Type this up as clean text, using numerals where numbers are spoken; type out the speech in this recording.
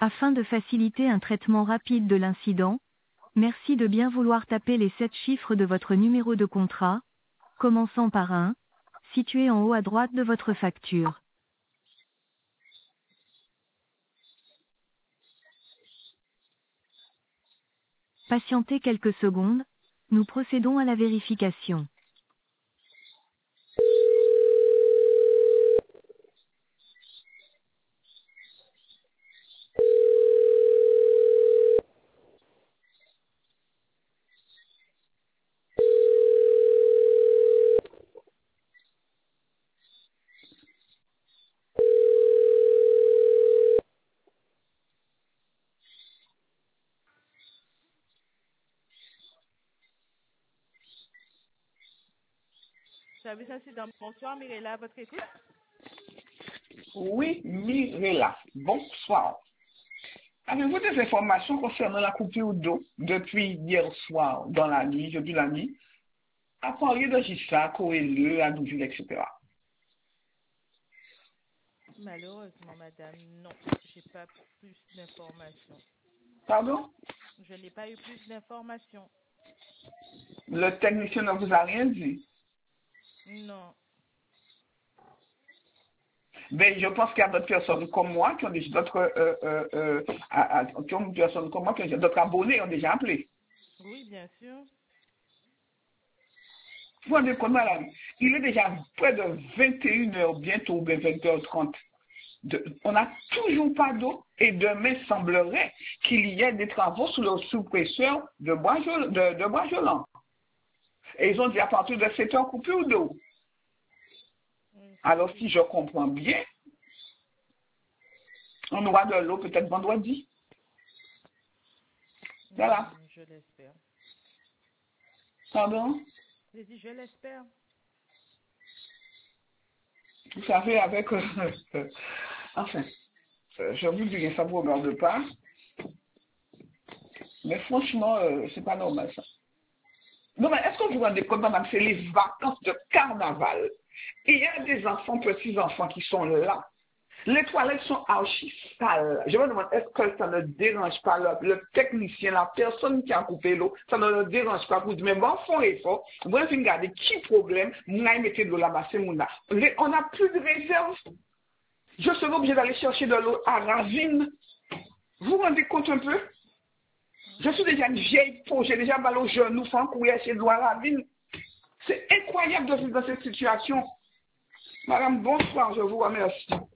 Afin de faciliter un traitement rapide de l'incident, merci de bien vouloir taper les 7 chiffres de votre numéro de contrat, commençant par 1, situé en haut à droite de votre facture. Patientez quelques secondes, nous procédons à la vérification. Service incident. Bonsoir, Mirella, à votre écoute. Oui, Mirella, bonsoir. Avez-vous des informations concernant la coupure d'eau depuis hier soir, dans la nuit, depuis la nuit, à Paris de Gissa, Coelho, à Douville, etc. Malheureusement, madame, non. J'ai pas plus d'informations. Pardon? Je n'ai pas eu plus d'informations. Le technicien ne vous a rien dit. Non. Ben, je pense qu'il y a d'autres personnes comme moi qui ont des d'autres qui ont des personnes comme moi qui ont d'autres abonnés ont déjà appelé. Oui, bien sûr. Vous vous rendez compte, madame? Il est déjà près de 21h bientôt, ou bien 20h30. On n'a toujours pas d'eau et demain semblerait qu'il y ait des travaux sous le sous-presseur de Bois-Jolant. Et ils ont dit à partir de 7 heures coupure d'eau. Alors si je comprends bien, on aura de l'eau peut-être vendredi. Voilà. Je l'espère. Pardon? J'ai dit, je l'espère. Vous savez, avec... enfin, je vous dis, ça ne vous regarde pas. Mais franchement, c'est pas normal ça. Non, mais est-ce que vous vous rendez compte, madame, c'est les vacances de carnaval. Il y a des enfants, petits-enfants qui sont là. Les toilettes sont archi sales. Je me demande, est-ce que ça ne dérange pas le technicien, la personne qui a coupé l'eau, ça ne le dérange pas pour dire, mais bon, font effort, vous allez regarder qui problème, vous allez mettre de l'eau là-bas, c'est mon âge. On n'a plus de réserve. Je serai obligé d'aller chercher de l'eau à Ravine. Vous vous rendez compte un peu? Je suis déjà une vieille peau, j'ai déjà mal au genou, sans courir chez l'eau à Ravine. C'est incroyable de vivre dans cette situation. Madame, bonsoir, je vous remercie.